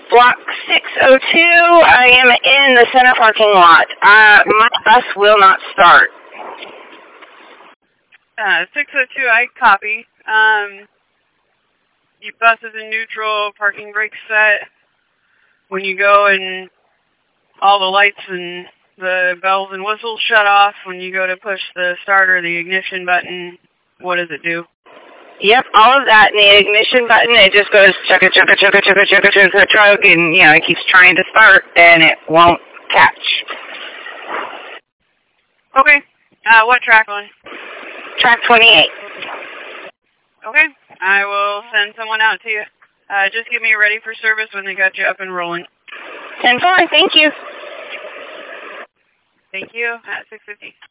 Block 602, I am in the center parking lot. My bus will not start. 602, I copy. Your bus is in neutral, parking brake set. When you go and all the lights and the bells and whistles shut off, when you go to push the start or the ignition button, what does it do? Yep, all of that. And the ignition button, it just goes chugga, chugga, chugga, chugga, chugga, chugga, chugga, and, it keeps trying to start, and it won't catch. Okay. What track on? Track 28. Okay. I will send someone out to you. Just get me ready for service when they got you up and rolling. 10-4, thank you. Thank you. At 6:50.